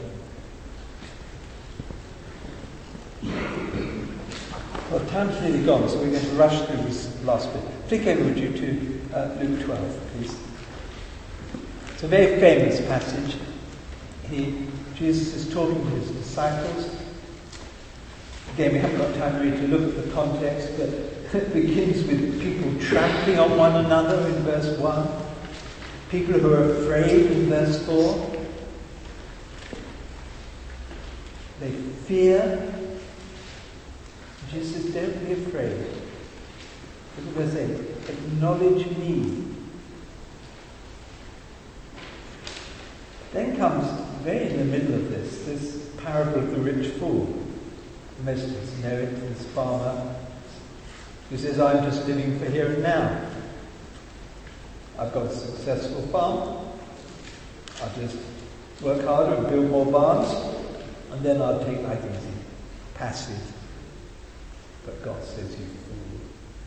Well, time's nearly gone, so we're going to rush through this last bit. Flick over, would you, to uh, Luke twelve, please. It's a very famous passage. He, Jesus is talking to his disciples. Again, we haven't got time really to look at the context, but it begins with people trampling on one another in verse one. People who are afraid in verse four. They fear. Jesus says, don't be afraid. Look at verse eight. Acknowledge me. Then comes, very in the middle of this, this parable of the rich fool. Most of us know it, this farmer who says, I'm just living for here and now. I've got a successful farm. I'll just work harder and build more barns, and then I'll take life easy. passive, but God says you fool.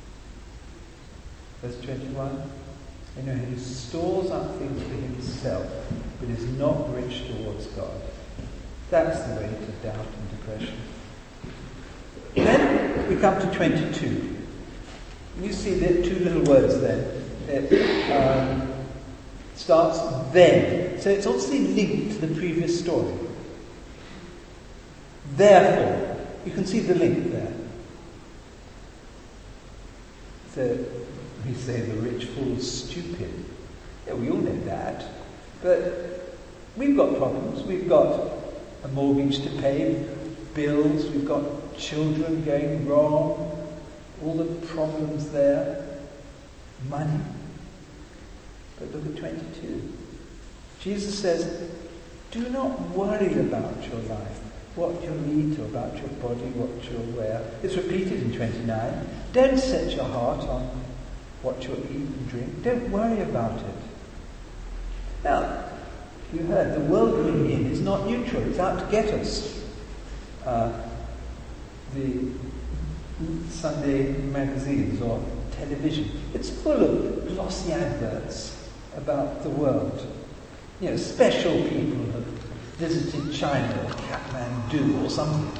Verse twenty-one, you know, he stores up things for himself, but is not rich towards God. That's the way to doubt and depression. Then we come to twenty-two. You see the two little words there. It um, starts then. So it's obviously linked to the previous story. Therefore, you can see the link there. So we say the rich fool's stupid. Yeah, we all know that. But we've got problems. We've got a mortgage to pay, bills, we've got children going wrong, all the problems there, money. But look at twenty-two. Jesus says, do not worry about your life, what you'll eat or about your body, what you'll wear. It's repeated in twenty-nine. Don't set your heart on what you'll eat and drink. Don't worry about it. Now, you heard, the world we're in is not neutral. It's out to get us. Uh, the Sunday magazines or television, it's full of glossy adverts about the world. You know, special people have visited China or Kathmandu or some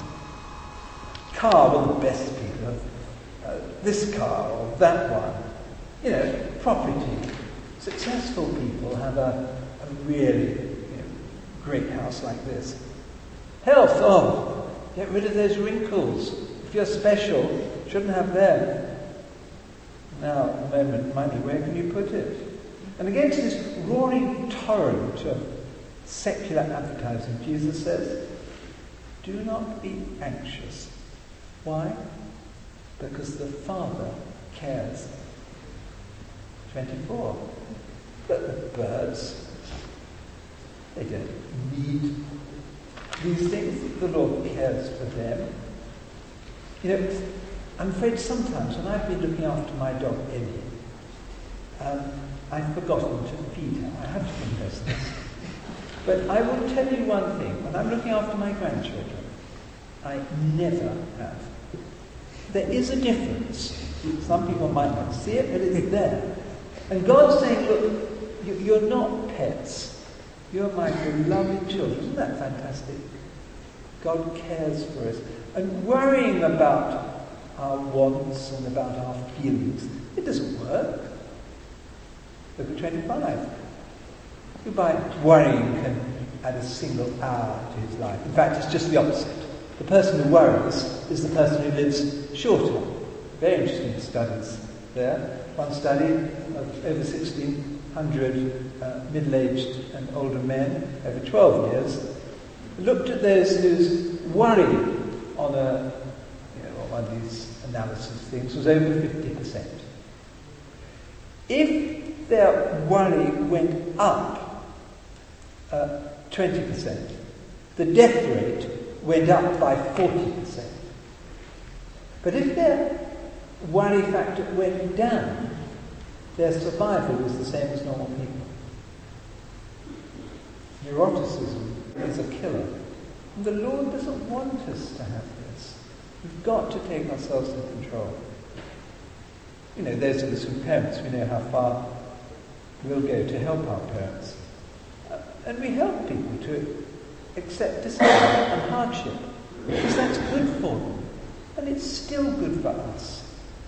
car, one of the best people have uh, this car or that one. You know, property. Successful people have a, a really you know, great house like this. Health, oh, get rid of those wrinkles. If you're special, you shouldn't have them. Now, at the moment, money, where can you put it? And against this roaring torrent of secular advertising, Jesus says, do not be anxious. Why? Because the Father cares. twenty-four. But the birds, they don't need these things. The Lord cares for them. You know, I'm afraid sometimes when I've been looking after my dog Ellie, um, I've forgotten to feed her. I have to confess this. But I will tell you one thing. When I'm looking after my grandchildren, I never have. There is a difference. Some people might not see it, but it's there. And God's saying, look, you're not pets. You're my beloved children. Isn't that fantastic? God cares for us. And worrying about our wants and about our feelings, it doesn't work. Look at twenty-five. Who by worrying can add a single hour to his life. In fact, it's just the opposite. The person who worries is the person who lives shorter. Very interesting studies there. One study of over sixteen hundred uh, middle-aged and older men over twelve years looked at those whose worry on a you know, one of these analysis things was over fifty percent. If their worry went up uh, twenty percent, the death rate went up by forty percent. But if their worry factor went down, their survival was the same as normal people. Neuroticism is a killer. And the Lord doesn't want us to have this. We've got to take ourselves in control. You know, those of us who are parents, we know how far we'll go to help our parents. Uh, and we help people to accept discomfort and hardship, because that's good for them. And it's still good for us.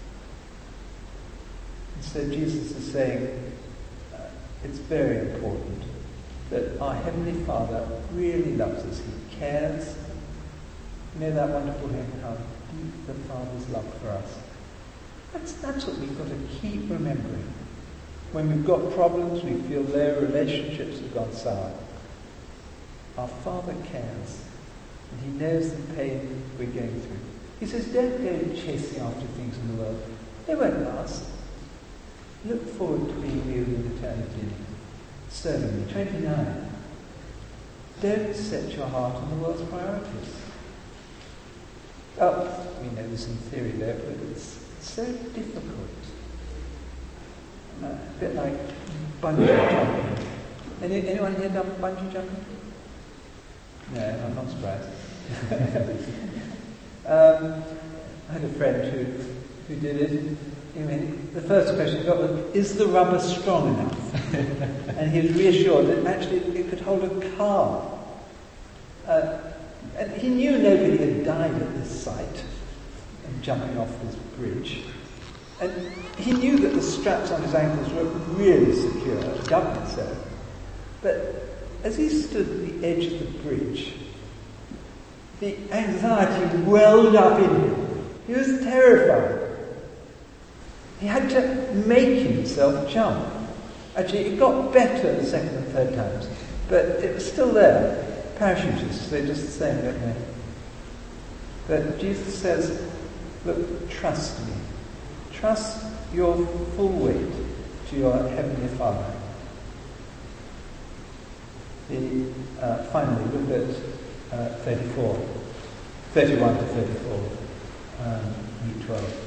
And so Jesus is saying uh, it's very important that our Heavenly Father really loves us. He cares. You know that wonderful hymn, how deep the Father's love for us. That's, that's what we've got to keep remembering. When we've got problems, we feel their relationships have gone sour. Our Father cares, and He knows the pain we're going through. He says, don't go chasing after things in the world. They won't last. Look forward to being with you in eternity, serving me. twenty-nine. Don't set your heart on the world's priorities. Oh, we know this in theory there, but it's so difficult. Uh, a bit like bungee jumping. Any, anyone here done bungee jumping? No, I'm not surprised. Um, I had a friend who, who did it. I mean, the first question he got was, is the rubber strong enough? And he was reassured that actually it could hold a car. Uh, and he knew nobody had died at this site and jumping off this bridge. And he knew that the straps on his ankles were really secure, the government said. But as he stood at the edge of the bridge, the anxiety welled up in him. He was terrified. He had to make himself jump. Actually, it got better the second and third times, but it was still there. Parachutists, they're just the same, don't they? But Jesus says, look, trust me. Trust your full weight to your Heavenly Father. The, uh, finally, look at uh, thirty-four, thirty-one to thirty-four, um, week twelve.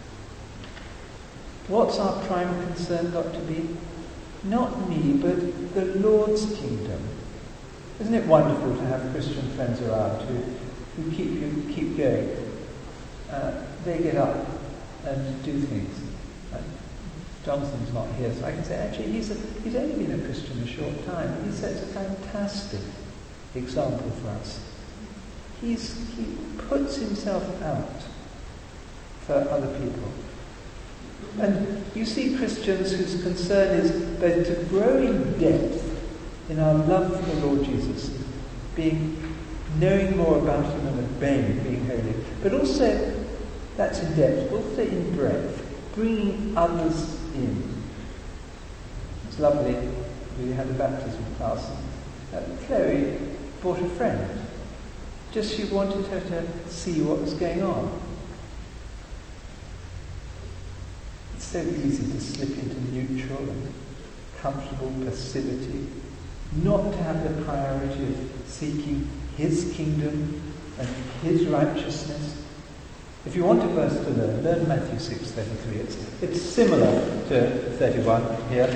What's our prime concern got to be? Not me, but the Lord's kingdom. Isn't it wonderful to have Christian friends around who, who keep you keep going? Uh, they get up and do things. Uh, Jonathan's not here, so I can say actually he's a, he's only been a Christian a short time. He sets a fantastic example for us. He's, he puts himself out for other people. And you see Christians whose concern is both to grow in depth in our love for the Lord Jesus, being knowing more about him and obeying, being holy, but also that's in depth, also in breadth, bringing others in. It's lovely. We had a baptism class. Uh, Chloe brought a friend. Just she wanted her to see what was going on. It's so easy to slip into neutral and comfortable passivity, not to have the priority of seeking his kingdom and his righteousness. If you want a verse to learn, learn Matthew six thirty-three. It's, it's similar to thirty-one here.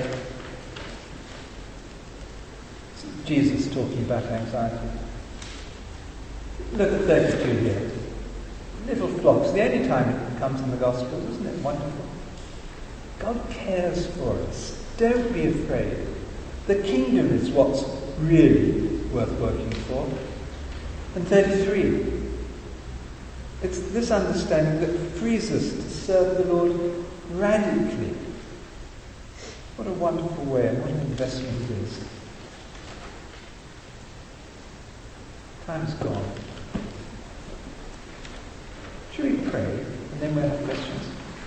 It's Jesus talking about anxiety. Look at thirty-two here. Little flocks. The only time it comes in the Gospels, isn't it wonderful? God cares for us. Don't be afraid. The kingdom is what's really worth working for. And thirty-three. It's this understanding that frees us to serve the Lord radically. What a wonderful way and what an investment it is. Time's gone. Should we pray and then we'll have questions?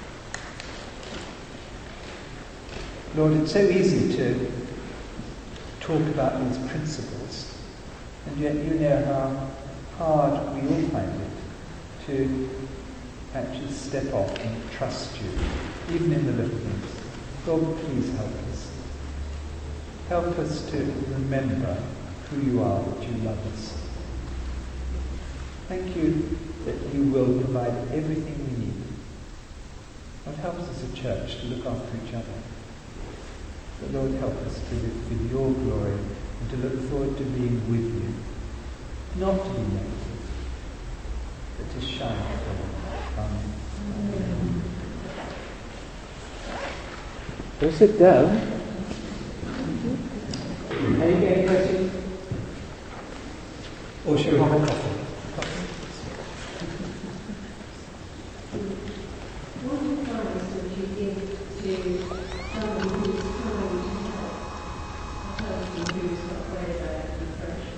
Lord, it's so easy to talk about these principles, and yet you know how hard we all find it to actually step off and trust you, even in the little things. God, please help us. Help us to remember who you are, that you love us. Thank you that you will provide everything we need. Lord, help us as a church to look after each other. But Lord, help us to live for your glory and to look forward to being with you. Not to be negative, but to shine for you. Amen. Amen. Go sit down. Any, any questions? Or should we have a coffee? What advice would you give to someone who's trying to help a person who's got very bad depression?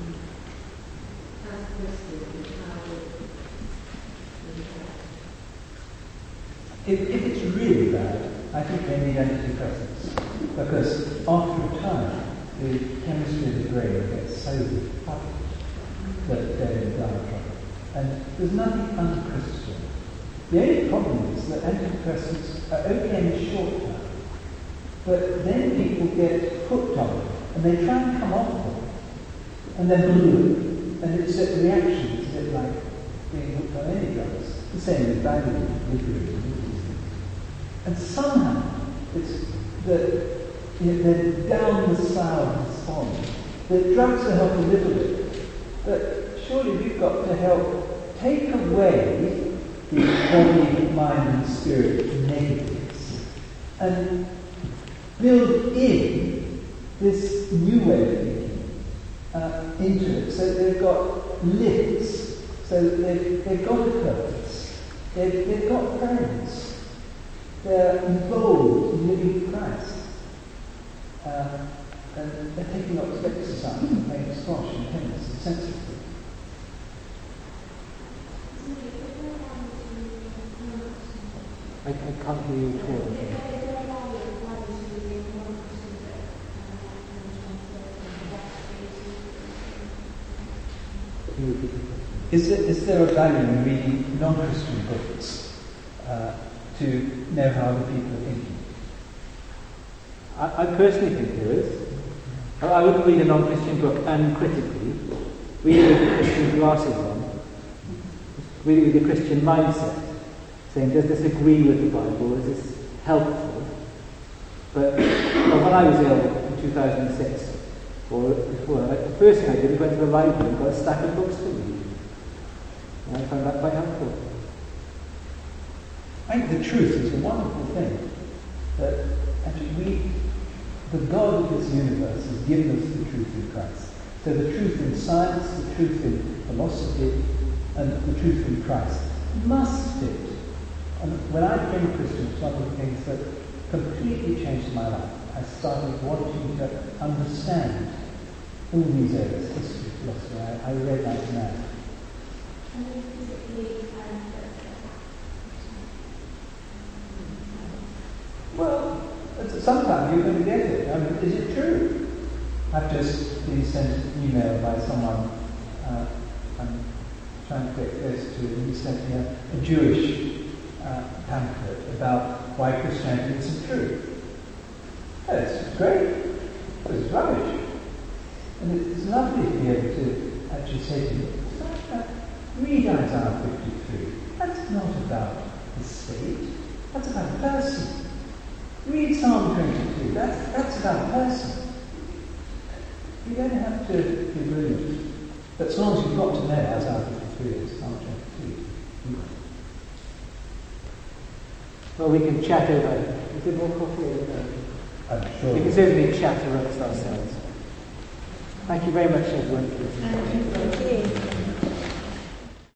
As Christians, how would you help? If, if it's really bad, I think they need antidepressants. Because after a time, the chemistry of the brain gets so fucked that they're in dire trouble. And there's nothing un-Christian. The only problem is that antidepressants are okay in the short term, but then people get hooked on them, and they try and come off them, and then blue, and it's a reaction. It's a bit like being hooked on any drugs. The same with Valium, and somehow it's that you know, they're down the sour response. The drugs will help a little bit, but surely we've got to help take away the body, mind and spirit negatives and build in this new way of thinking uh, into it, so they've got lives, so they've, they've got a purpose, they've, they've got friends, they're involved in living for Christ. Uh, and they're taking up to exercise and playing squash and tennis and sensitive. I, I can't hear you at all. Can you repeat the question? Is there, is there a value in reading non-Christian books uh, to know how other people are thinking? I, I personally think there is. I, I wouldn't read a non-Christian book uncritically. Read it with the Christian glasses on. Read it with a Christian mindset. Saying, does this agree with the Bible? Is this helpful? But well, when I was ill in two thousand six, or before, like, the first thing I did was went to the library and got a stack of books to read. And I found that quite helpful. I think the truth is a wonderful thing. That actually we, the God of this universe has given us the truth in Christ. So the truth in science, the truth in philosophy, and the truth in Christ must fit. And when I became a Christian, one of the things that completely changed my life, I started wanting to understand all these areas, history, philosophy. I, I read like mad. Well, sometimes you're going to get it. I mean, is it true? I've just been sent an email by someone uh, I'm trying to get close to, and he sent me a, a Jewish uh, pamphlet about why Christianity isn't true. That's great. It's rubbish. And it's lovely to be able to actually say to you, read Isaiah fifty-three. That's not about the state. That's about a person. Read Psalm twenty-two. That's, that's about a person. You don't have to be brilliant. But as long as you've got to know Isaiah fifty-three is Psalm twenty-two. Well, we can chat over. Is there more coffee over there? I'm sure. We can certainly chat amongst ourselves. Thank you very much, everyone. Thank you.